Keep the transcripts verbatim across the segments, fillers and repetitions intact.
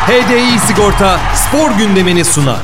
H D I Sigorta spor gündemini sunar.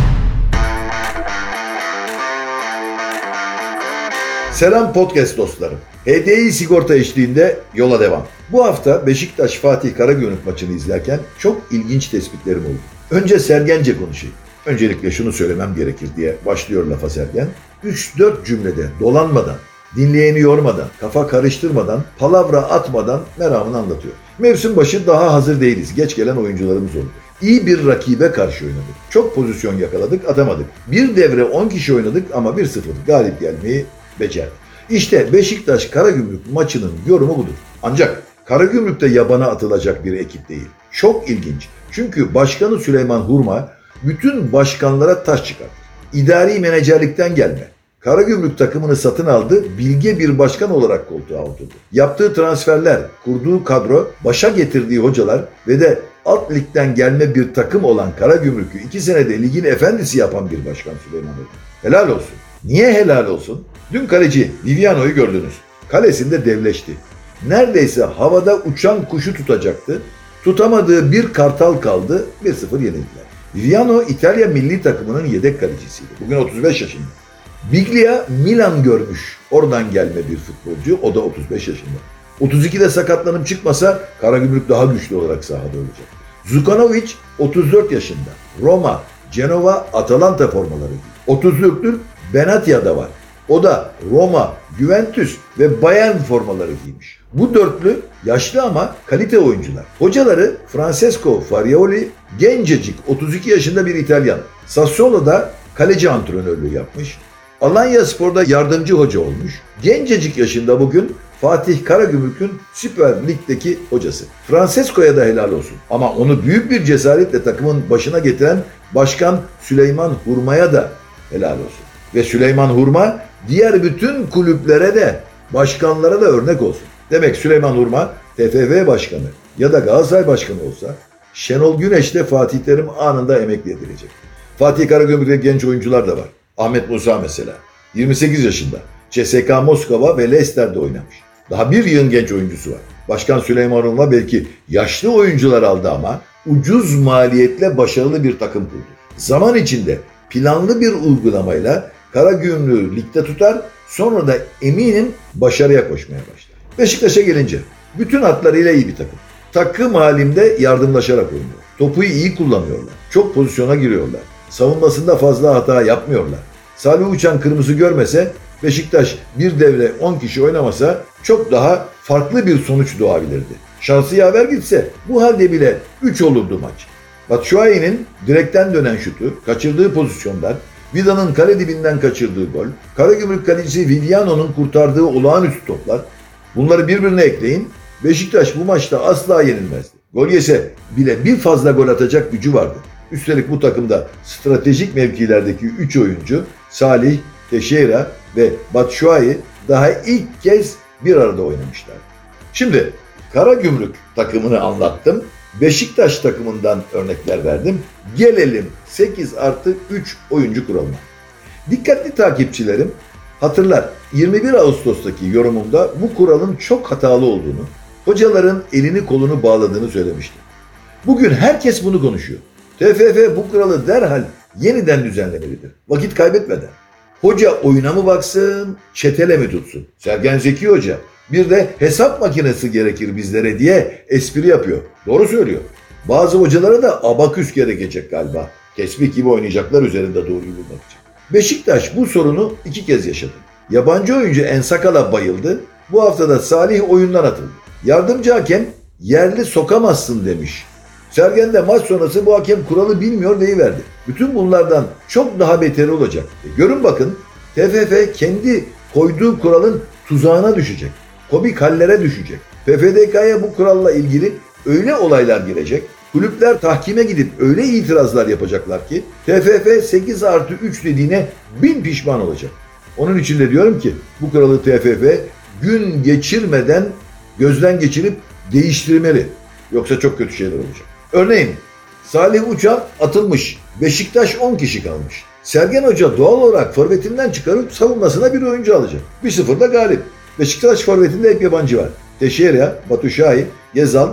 Selam podcast dostlarım. H D I Sigorta eşliğinde yola devam. Bu hafta Beşiktaş Fatih Karagümrük maçını izlerken çok ilginç tespitlerim oldu. Önce Sergence konuşayım. Öncelikle şunu söylemem gerekir diye başlıyor lafa Sergen. üç dört cümlede dolanmadan, dinleyeni yormadan, kafa karıştırmadan, palavra atmadan meramını anlatıyor. Mevsim başı daha hazır değiliz. Geç gelen oyuncularımız oldu. İyi bir rakibe karşı oynadık. Çok pozisyon yakaladık, atamadık. Bir devre on kişi oynadık ama bir sıfır galip gelmeyi becerdik. İşte Beşiktaş Karagümrük maçının yorumu budur. Ancak Karagümrük de yabana atılacak bir ekip değil. Çok ilginç. Çünkü Başkanı Süleyman Hurma bütün başkanlara taş çıkarttı. İdari menajerlikten gelme. Karagümrük takımını satın aldı, bilge bir başkan olarak koltuğa oturdu. Yaptığı transferler, kurduğu kadro, başa getirdiği hocalar ve de alt ligden gelme bir takım olan Karagümrük'ü iki senede ligin efendisi yapan bir başkan Süleyman Hurma. Helal olsun. Niye helal olsun? Dün kaleci Viviano'yu gördünüz. Kalesinde devleşti. Neredeyse havada uçan kuşu tutacaktı. Tutamadığı bir kartal kaldı, bir sıfır yenildiler. Viviano İtalya milli takımının yedek kalecisiydi. Bugün otuz beş yaşında. Biglia Milan görmüş. Oradan gelme bir futbolcu. O da otuz beş yaşında. otuz ikide sakatlanıp çıkmasa Karagümrük daha güçlü olarak sahada olacak. Zukanovic otuz dört yaşında. Roma, Genova, Atalanta formaları giyiyor. otuz dörtlük Benatia da var. O da Roma, Juventus ve Bayern formaları giymiş. Bu dörtlü yaşlı ama kalite oyuncular. Hocaları Francesco Farioli, gencecik otuz iki yaşında bir İtalyan. Sassuolo'da kaleci antrenörlüğü yapmış. Alanyaspor'da yardımcı hoca olmuş. Gencecik yaşında bugün Fatih Karagümrük'ün Süper Lig'deki hocası. Francesco'ya da helal olsun. Ama onu büyük bir cesaretle takımın başına getiren Başkan Süleyman Hurma'ya da helal olsun. Ve Süleyman Hurma diğer bütün kulüplere de başkanlara da örnek olsun. Demek Süleyman Hurma T F F Başkanı ya da Galatasaray Başkanı olsa Şenol Güneş de Fatih Terim anında emekli edilecek. Fatih Karagümrük'te genç oyuncular da var. Ahmet Musa mesela. yirmi sekiz yaşında. C S K A Moskova ve Leicester'de oynamış. Daha bir yığın genç oyuncusu var. Başkan Süleyman Hurma belki yaşlı oyuncular aldı ama ucuz maliyetle başarılı bir takım kurdu. Zaman içinde planlı bir uygulamayla Karagümrük'ü ligde tutar, sonra da eminim başarıya koşmaya başlar. Beşiktaş'a gelince bütün hatlarıyla iyi bir takım. Takım halinde yardımlaşarak oynuyor. Topu iyi kullanıyorlar. Çok pozisyona giriyorlar. Savunmasında fazla hata yapmıyorlar. Salih Uçan kırmızı görmese, Beşiktaş bir devre on kişi oynamasa çok daha farklı bir sonuç doğabilirdi. Şansı yaver gitse bu halde bile üç olurdu maç. Batshuayi'nin direkten dönen şutu, kaçırdığı pozisyonlar, Vida'nın kale dibinden kaçırdığı gol, Karagümrük kalecisi Viviano'nun kurtardığı olağanüstü toplar. Bunları birbirine ekleyin. Beşiktaş bu maçta asla yenilmezdi. Gol yese bile bir fazla gol atacak gücü vardı. Üstelik bu takımda stratejik mevkilerdeki üç oyuncu Salih, Teixeira ve Batshuayi daha ilk kez bir arada oynamışlar. Şimdi Karagümrük takımını anlattım. Beşiktaş takımından örnekler verdim. Gelelim sekiz artı üç oyuncu kuralına. Dikkatli takipçilerim hatırlar, yirmi bir Ağustos'taki yorumumda bu kuralın çok hatalı olduğunu, hocaların elini kolunu bağladığını söylemiştim. Bugün herkes bunu konuşuyor. T F F bu kuralı derhal yeniden düzenlemelidir. Vakit kaybetmeden. Hoca oyuna mı baksın, çetele mi tutsun? Sergen Zeki Hoca bir de hesap makinesi gerekir bizlere diye espri yapıyor. Doğru söylüyor. Bazı hocalara da abaküs gerekecek galiba. Tesbih gibi oynayacaklar üzerinde doğruyu bulmak için. Beşiktaş bu sorunu iki kez yaşadı. Yabancı oyuncu Ensakal'a bayıldı. Bu hafta da Salih oyundan atıldı. Yardımcı hakem yerli sokamazsın demiş. Sergen de maç sonrası bu hakem kuralı bilmiyor deyiverdi. Bütün bunlardan çok daha beteri olacak. E görün bakın T F F kendi koyduğu kuralın tuzağına düşecek. Komik hallere düşecek. F F D K'ya bu kuralla ilgili öyle olaylar girecek. Kulüpler tahkime gidip öyle itirazlar yapacaklar ki T F F sekiz artı üç dediğine bin pişman olacak. Onun için de diyorum ki bu kuralı T F F gün geçirmeden gözden geçirip değiştirmeli. Yoksa çok kötü şeyler olacak. Örneğin Salih Uçan atılmış. Beşiktaş on kişi kalmış. Sergen Hoca doğal olarak forvetinden çıkarıp savunmasına bir oyuncu alacak. bir sıfırda galip. Beşiktaş forvetinde hep yabancı var. Teixeira, Batshuayi, Gezal,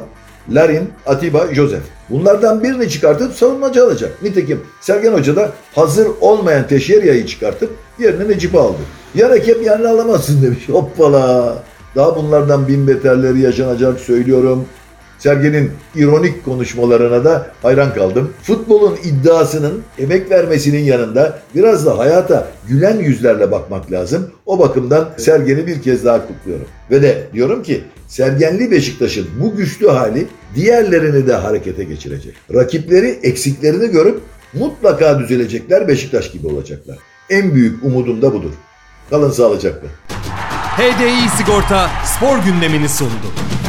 Larin, Atiba, Josef. Bunlardan birini çıkartıp savunmacı alacak. Nitekim Sergen Hoca da hazır olmayan Teşerya'yı çıkartıp yerine Necip'i aldı. Ya rakip yani alamazsın demiş. Hoppala. Daha bunlardan bin beterleri yaşanacak söylüyorum. Sergen'in ironik konuşmalarına da hayran kaldım. Futbolun iddiasının, emek vermesinin yanında biraz da hayata gülen yüzlerle bakmak lazım. O bakımdan Sergen'i bir kez daha kutluyorum. Ve de diyorum ki Sergenli Beşiktaş'ın bu güçlü hali diğerlerini de harekete geçirecek. Rakipleri eksiklerini görüp mutlaka düzelecekler, Beşiktaş gibi olacaklar. En büyük umudum da budur. Kalın sağlıcakla. H D I Sigorta spor gündemini sundu.